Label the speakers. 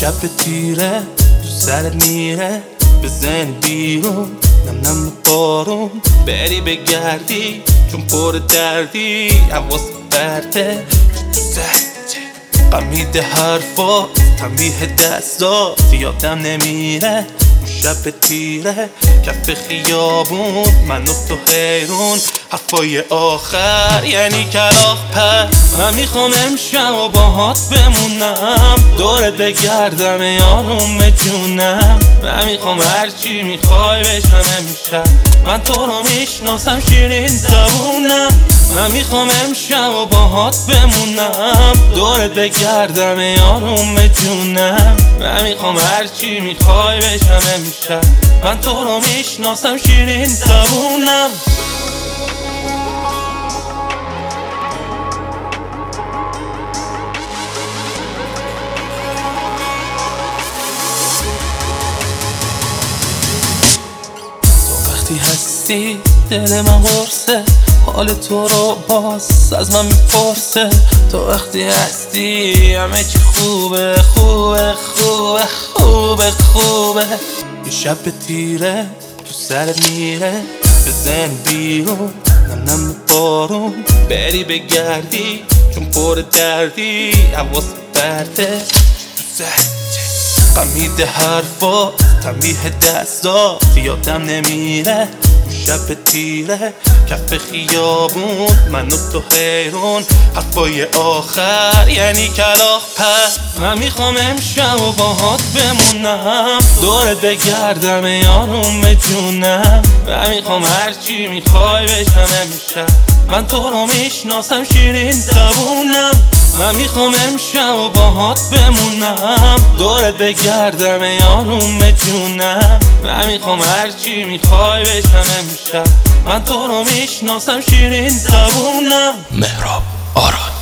Speaker 1: شب تیره تو سرت میره بزنی بیرون نم نم بارون بری بگردی چون پر دردی حواس برده غمیده حرفا تنبیه دستات یادم نمیره اون شب تیره کف خیابون من و تو حیرون حرفای آخر یعنی کلاغ پر من میخوام امشب و باهات بمونم دورت بگردم یارم جونم من میخوام هرچی میخوای بشم امشب من تو رو میشناسم شیرین زبونم من میخوام امشب و باهات بمونم دورت بگردم یارم جونم من میخوام هرچی میخوای بشم امشب من تو رو میشناسم شیرین زبونم وقتی هستی دل من قرصه حال تو رو باز از من میپرسه تو وقتی هستی همه چی خوبه خوبه خوبه خوبه خوبه یه شب تیره تو سرت میره بزن بیرون نم نم بارون بری بگردی چون پر دردی حواس برده غمیده حرفا تنبیه دستات یادم نمیره اون شب تیره کف خیابون من و تو حیرون حرفای آخر یعنی کلاغ پر من میخوام امشب و باهات بمونم دورت بگردم یارم جونم من میخوام هرچی میخوای بشم امشب من تو رو میشناسم شیرین زبونم من میخوام امشب و باهات بمونم دورت بگردم یارم جونم من میخوام هرچی میخوای بشم امشب من تو رو میشناسم شیرین زبونم
Speaker 2: مهراب آراد